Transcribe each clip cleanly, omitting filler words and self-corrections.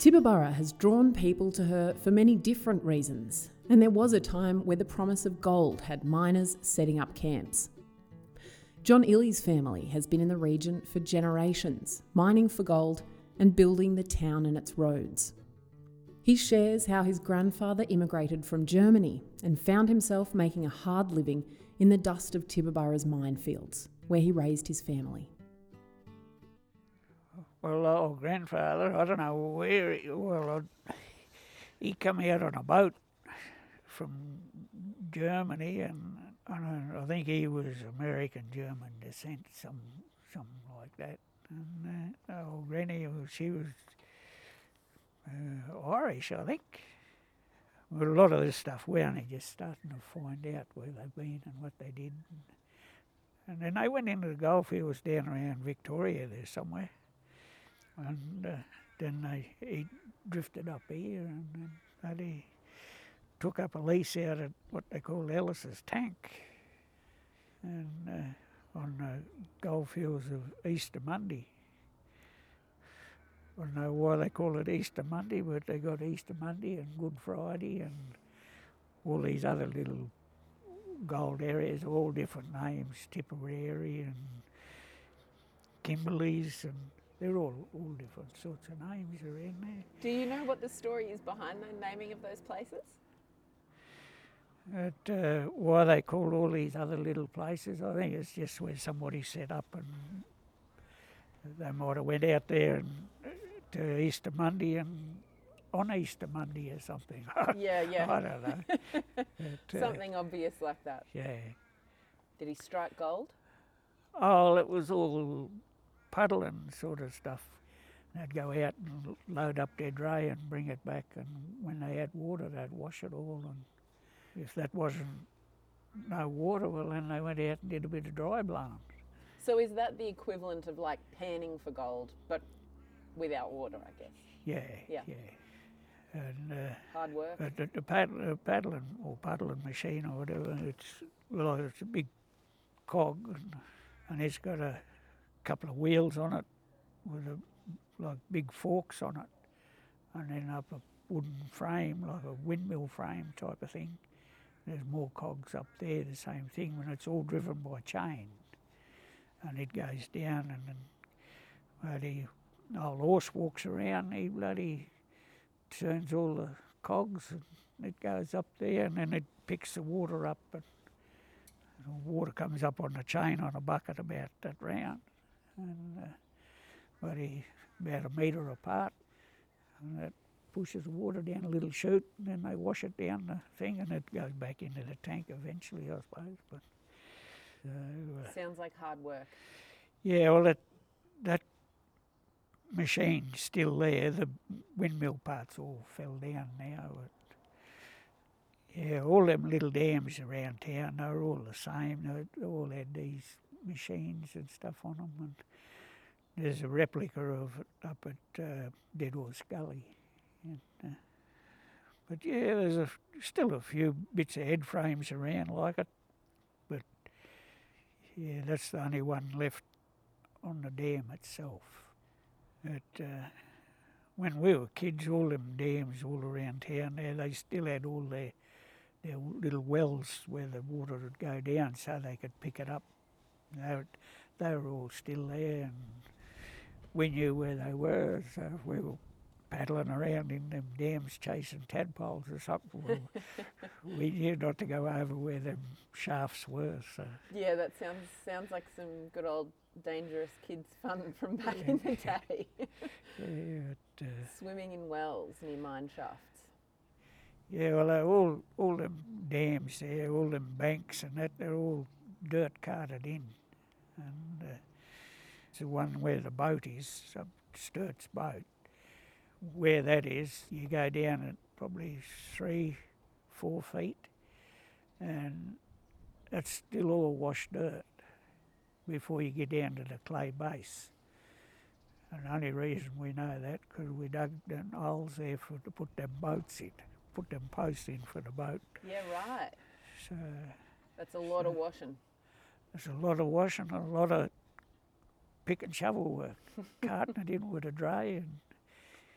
Tibooburra has drawn people to her for many different reasons, and there was a time where the promise of gold had miners setting up camps. John Illy's family has been in the region for generations, mining for gold and building the town and its roads. He shares how his grandfather immigrated from Germany and found himself making a hard living in the dust of Tibooburra's minefields, where he raised his family. Well, old grandfather, I don't know where he come out on a boat from Germany, and I think he was American-German descent, something like that. And old Granny, she was Irish, I think. But a lot of this stuff, we're only just starting to find out where they've been and what they did. And then they went into the goldfields down around Victoria there somewhere. And then he drifted up here, and then he took up a lease out at what they call Ellis's Tank, and on the goldfields of Easter Monday. I don't know why they call it Easter Monday, but they got Easter Monday and Good Friday and all these other little gold areas, all different names, Tipperary and Kimberley's, and they're all different sorts of names around there. Do you know what the story is behind the naming of those places? Why they call all these other little places, I think it's just where somebody set up, and they might have went out there to Easter Monday and on Easter Monday or something. Yeah. I don't know. Something obvious like that. Yeah. Did he strike gold? Oh, it was all puddling sort of stuff. They'd go out and load up their dray and bring it back, and when they had water, they'd wash it all. And if that wasn't no water, well, then they went out and did a bit of dry blowing. So is that the equivalent of like panning for gold, but without water, I guess? Yeah. And hard work. The paddling machine or whatever, it's a big cog, and it's got a couple of wheels on it with like big forks on it, and then up a wooden frame, like a windmill frame type of thing. There's more cogs up there, the same thing, when it's all driven by chain. And it goes down, and then the old horse walks around, he bloody turns all the cogs, and it goes up there, and then it picks the water up, and the water comes up on the chain on a bucket about that round, and about a metre apart, and that pushes the water down a little chute, and then they wash it down the thing, and it goes back into the tank eventually, I suppose. But sounds like hard work. Yeah, well, that machine's still there. The windmill parts all fell down now. But yeah, all them little dams around town, they were all the same. They all had these machines and stuff on them. And there's a replica of it up at Deadwell Scully. And, but yeah, there's still a few bits of head frames around like it. But yeah, that's the only one left on the dam itself. But when we were kids, all them dams all around town there, they still had all their little wells where the water would go down so they could pick it up. They were all still there, and we knew where they were, so if we were paddling around in them dams chasing tadpoles or something, well, we knew not to go over where them shafts were. So yeah, that sounds like some good old dangerous kids' fun from back in the day. Swimming in wells near mine shafts. Yeah, well, all them dams there, all them banks and that, they're all dirt carted in. And it's the one where the boat is, Sturt's boat. Where that is, you go down at probably 3-4 feet, and it's still all washed dirt before you get down to the clay base. And the only reason we know that, because we dug them holes there to put them boats in, put them posts in for the boat. Yeah, right. So that's a lot of washing. There's a lot of washing, a lot of pick and shovel work, carting it in with a dray, and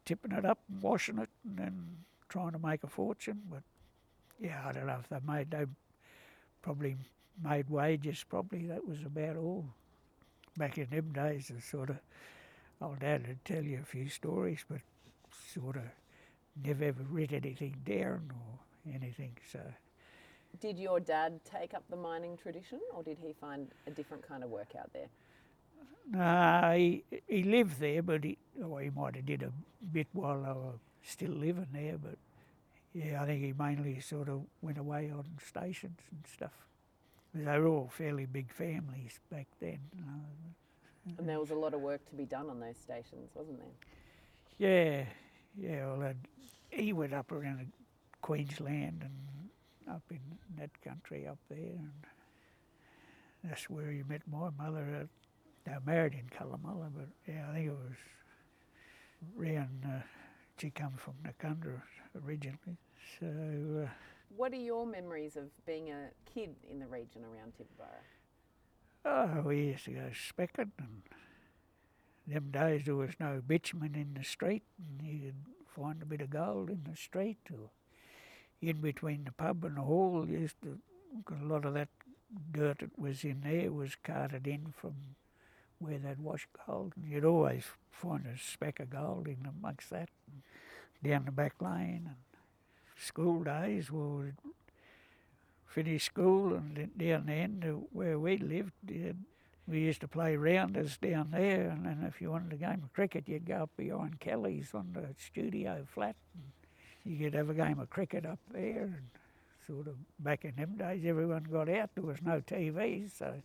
tipping it up and washing it and then trying to make a fortune. But yeah, I don't know if they probably made wages, probably that was about all. Back in them days, the sort of, old Dad would tell you a few stories, but sort of never ever writ anything down or anything, so. Did your dad take up the mining tradition, or did he find a different kind of work out there? No, he lived there, but he might have did a bit while they were still living there, but yeah, I think he mainly sort of went away on stations and stuff. They were all fairly big families back then. And there was a lot of work to be done on those stations, wasn't there? Yeah, well, he went up around Queensland and up in that country up there, and that's where he met my mother. They were married in Colomulla, but yeah, I think it was round, she come from Nakunda originally, so... What are your memories of being a kid in the region around Tibooburra? Oh, we used to go specking, and them days there was no bitumen in the street, and you could find a bit of gold in the street, or in between the pub and the hall. You used to, a lot of that dirt that was in there was carted in from where they'd washed gold, and you'd always find a speck of gold in amongst that, and down the back lane. And school days, we'd finish school, and down the end of where we lived, we used to play rounders down there, and then if you wanted a game of cricket, you'd go up behind Kelly's on the studio flat, and you could have a game of cricket up there. And sort of back in them days, everyone got out. There was no TV, so...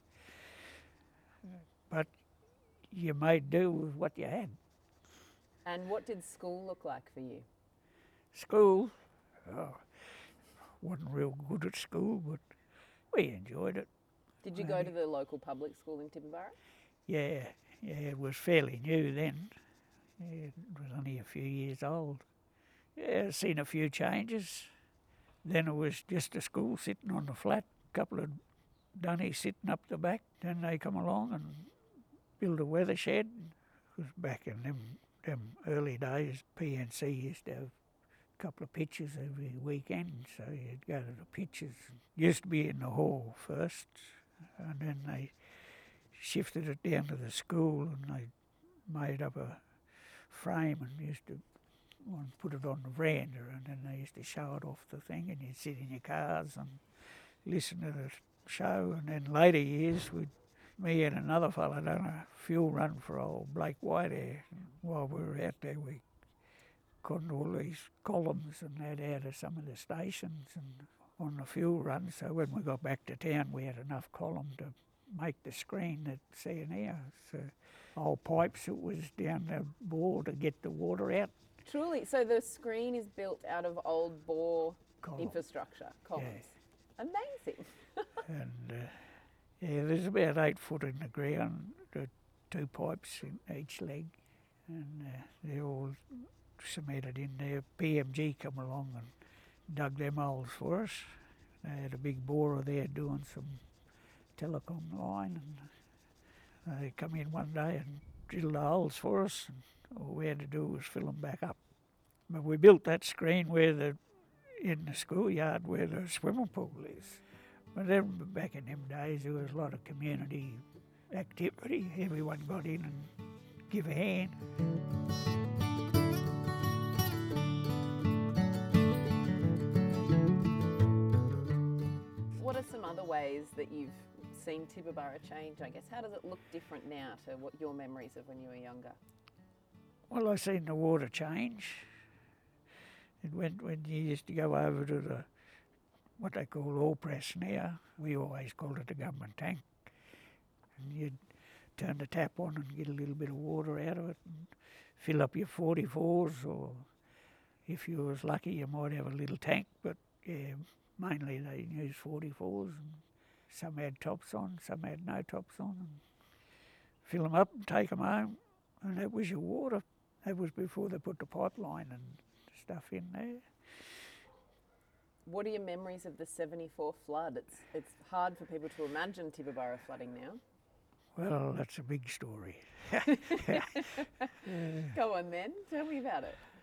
But you made do with what you had. And what did school look like for you? School? Oh, wasn't real good at school, but we enjoyed it. Did you go to the local public school in Tibooburra? Yeah, it was fairly new then. Yeah, it was only a few years old. Yeah, seen a few changes. Then it was just a school sitting on the flat, a couple of dunnies sitting up the back. Then they come along and build a weather shed. Because back in them early days, PNC used to have a couple of pitches every weekend, so you'd go to the pitches. Used to be in the hall first, and then they shifted it down to the school, and they made up a frame and used to put it on the veranda, and then they used to show it off the thing, and you'd sit in your cars and listen to the show. And then later years, me and another fella done a fuel run for old Blake Whitehair. While we were out there, we cottoned all these columns and that out of some of the stations and on the fuel run. So when we got back to town, we had enough column to make the screen at CNR. So old pipes that was down the bore to get the water out. Truly, so the screen is built out of old bore infrastructure, columns. Yeah. Amazing. And yeah, there's about 8 foot in the ground, 2 pipes in each leg, and they're all cemented in there. PMG come along and dug them holes for us. They had a big borer there doing some telecom line, and they come in one day and drilled the holes for us, and all we had to do was fill them back up. But we built that screen in the schoolyard where the swimming pool is. But then back in them days, there was a lot of community activity. Everyone got in and give a hand. What are some other ways that you've seen Tibooburra change, I guess? How does it look different now to what your memories of when you were younger? Well, I've seen the water change. It went when you used to go over to the what they call all press now. We always called it the government tank. And you'd turn the tap on and get a little bit of water out of it and fill up your 44s, or if you was lucky you might have a little tank, but yeah, mainly they used 44s, and some had tops on, some had no tops on, and fill them up and take them home, and that was your water. That was before they put the pipeline and stuff in there. What are your memories of the 74 flood? It's hard for people to imagine Tibooburra flooding now. Well, that's a big story. Go on then, tell me about it.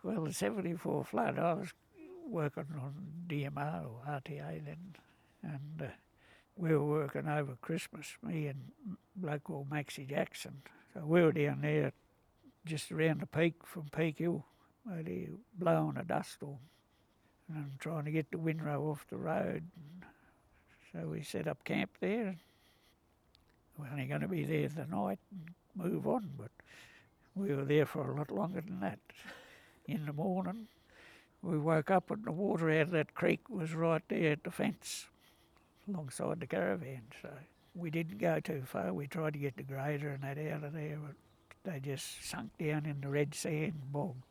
Well, the 74 flood, I was working on DMR or RTA then, and we were working over Christmas, me and a bloke called Maxie Jackson. So we were down there just around the peak from Peak Hill, really blowing a dust storm and trying to get the windrow off the road. So we set up camp there. We're only going to be there the night and move on, but we were there for a lot longer than that. In the morning, we woke up and the water out of that creek was right there at the fence alongside the caravan. So we didn't go too far. We tried to get the grader and that out of there, but they just sunk down in the red sand, bogged.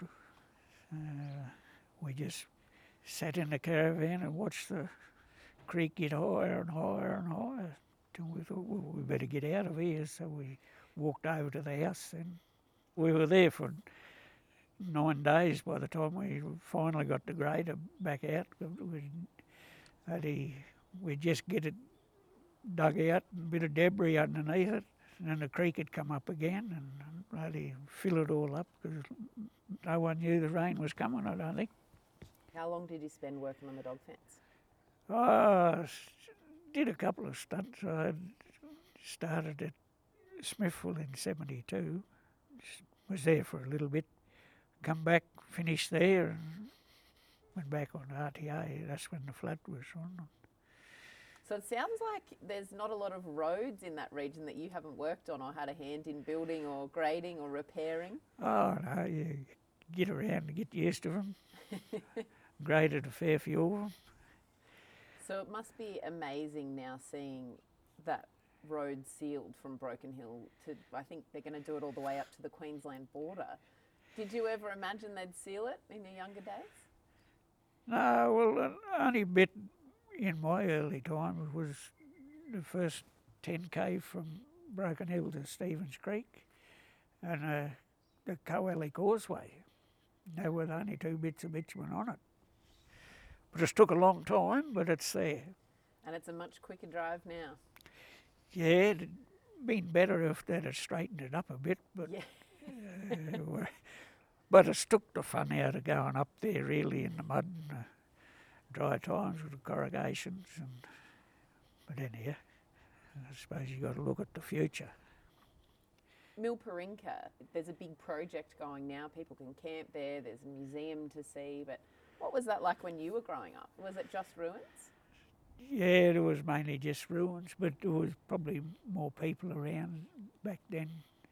We just sat in the caravan and watched the creek get higher and higher and higher till we thought, well, we better get out of here. So we walked over to the house and we were there for 9 days by the time we finally got the grader back out. We'd just get it dug out and a bit of debris underneath it, and then the creek had come up again and really fill it all up because no one knew the rain was coming, I don't think. How long did you spend working on the dog fence? I did a couple of stunts. I started at Smithville in 72, was there for a little bit, come back, finished there and went back on RTA. That's when the flood was on. So it sounds like there's not a lot of roads in that region that you haven't worked on or had a hand in building or grading or repairing. Oh no, you get around and get used to them. Graded a fair few of them. So it must be amazing now seeing that road sealed from Broken Hill to, I think they're going to do it all the way up to the Queensland border. Did you ever imagine they'd seal it in your younger days? No, well, only bit in my early time. It was the first 10k from Broken Hill to Stevens Creek and the Coelly Causeway. There were the only 2 bits of bitumen on it. But it's took a long time, but it's there. And it's a much quicker drive now. Yeah, it'd been better if they'd have straightened it up a bit, but Yeah. but it's took the fun out of going up there really in the mud and dry times with the corrugations. But anyhow, I suppose you've got to look at the future. Milparinka, there's a big project going now. People can camp there. There's a museum to see. But what was that like when you were growing up? Was it just ruins? Yeah, there was mainly just ruins, but there was probably more people around back then.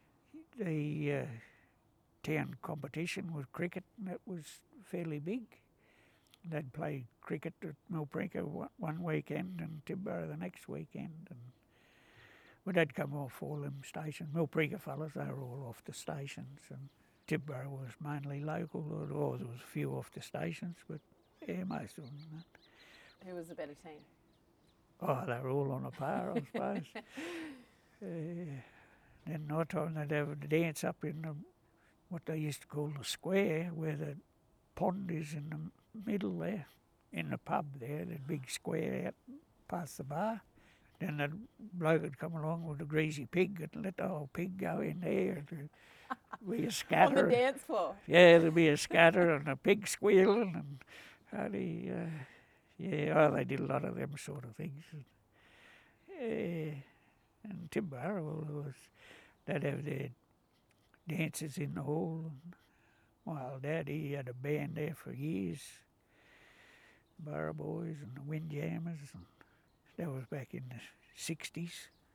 The town competition was cricket, and that was fairly big. They'd play cricket at Milparinka one weekend and Tibbara the next weekend. But they'd come off all them stations. Milparinka fellas, they were all off the stations, and Tibbara was mainly local, or there was a few off the stations, but yeah, most of them. Who was the better team? Oh, they were all on a par, I suppose. Then night time they'd have a dance up in what they used to call the square, where the pond is in the middle there, in the pub there, the big square out past the bar. Then the bloke would come along with a greasy pig and let the whole pig go in there. There'd be a scatter. On the dance floor? Yeah, there'd be a scatter and a pig squealing and they did a lot of them sort of things. And Tibbara, they'd have their dances in the hall. And my old dad, he had a band there for years, Burra Boys and the Windjammers. And that was back in the 60s.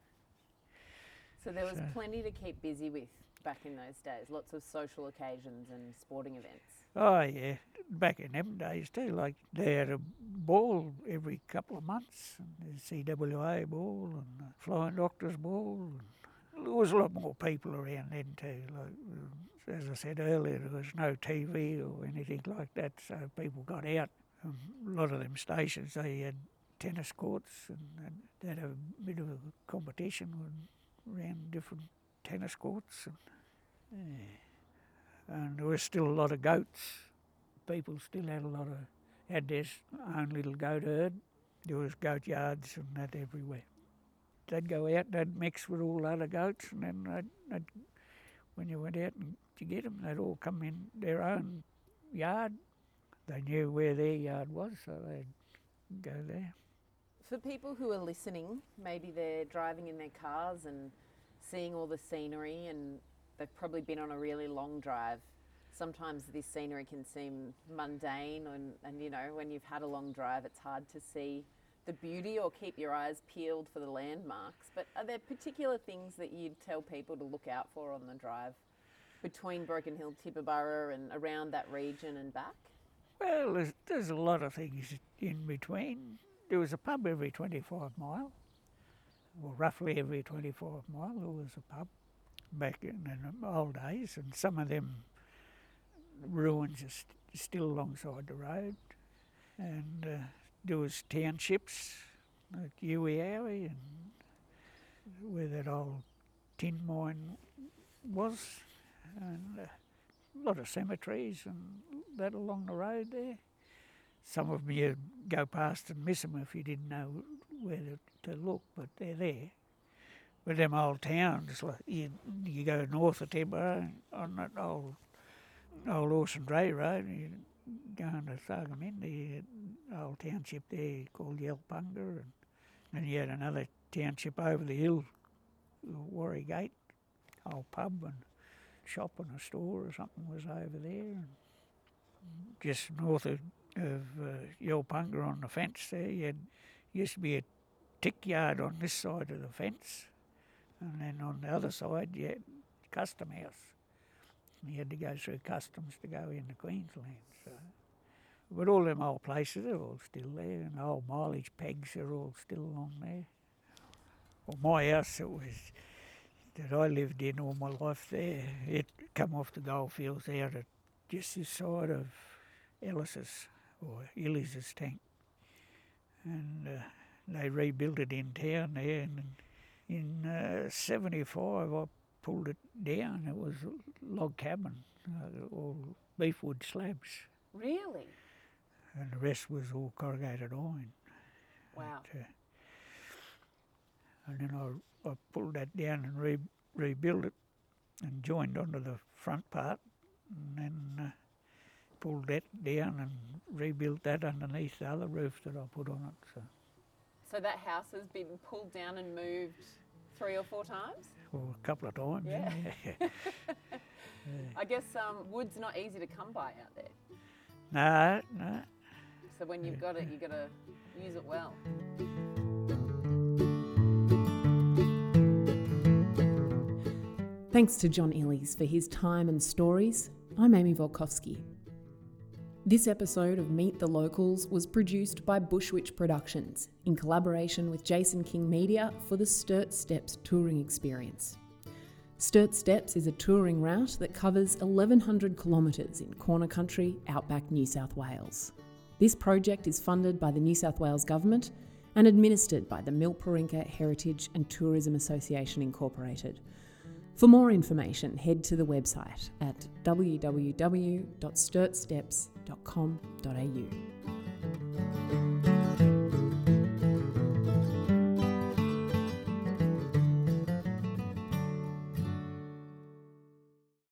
So there was plenty to keep busy with back in those days, lots of social occasions and sporting events. Oh yeah, back in them days too, like they had a ball every couple of months, and the CWA ball and the Flying Doctors ball. And there was a lot more people around then too. Like, as I said earlier, there was no TV or anything like that, so people got out. A lot of them stations, they had tennis courts, and they'd have a bit of a competition around different tennis courts. And there was still a lot of goats. People still had their own little goat herd. There was goat yards and that everywhere. They'd go out, they'd mix with all the other goats, and then when you went out and to get them, they'd all come in their own yard. They knew where their yard was, so they'd go there. For people who are listening, maybe they're driving in their cars and seeing all the scenery, and they've probably been on a really long drive. Sometimes this scenery can seem mundane, and you know, when you've had a long drive, it's hard to see the beauty or keep your eyes peeled for the landmarks. But are there particular things that you'd tell people to look out for on the drive between Broken Hill, Tibooburra and around that region and back? Well, there's a lot of things in between. There was a pub every 25 mile, well, roughly every 25 mile there was a pub back in the old days, and some of them ruins are still alongside the road. And there was townships like Yuwiawi, and where that old tin mine was, and a lot of cemeteries and that along the road there. Some of them you'd go past and miss them if you didn't know where to look, but they're there. With them old towns, like you go north of Tibooburra on that old horse and dray road, and you go into Thargominda, old township there called Yelpunga, and you had another township over the hill, Warrygate, old pub and shop and a store or something was over there. And just north of Yelpunga on the fence there, used to be a tick yard on this side of the fence, and then on the other side you had custom house. You had to go through customs to go into Queensland. So, but all them old places are all still there, and the old mileage pegs are all still along there. Well, my house that I lived in all my life there, it come off the goldfields out at just this side of Ellis's or Illy's tank, and they rebuilt it in town there. And in '75, I pulled it down. It was a log cabin, all beefwood slabs. Really? And the rest was all corrugated iron. Wow. And then I pulled that down and rebuilt it and joined onto the front part, and then pulled that down and rebuilt that underneath the other roof that I put on it. So that house has been pulled down and moved 3 or 4 times? Well, a couple of times. Yeah. Yeah. I guess wood's not easy to come by out there. No. So when you've got it, you've got to use it well. Thanks to John Illies for his time and stories. I'm Amy Volkovsky. This episode of Meet the Locals was produced by Bushwitch Productions in collaboration with Jason King Media for the Sturt Steps touring experience. Sturt Steps is a touring route that covers 1,100 kilometres in corner country, outback New South Wales. This project is funded by the New South Wales Government and administered by the Milparinka Heritage and Tourism Association Incorporated. For more information, head to the website at www.sturtsteps.com.au.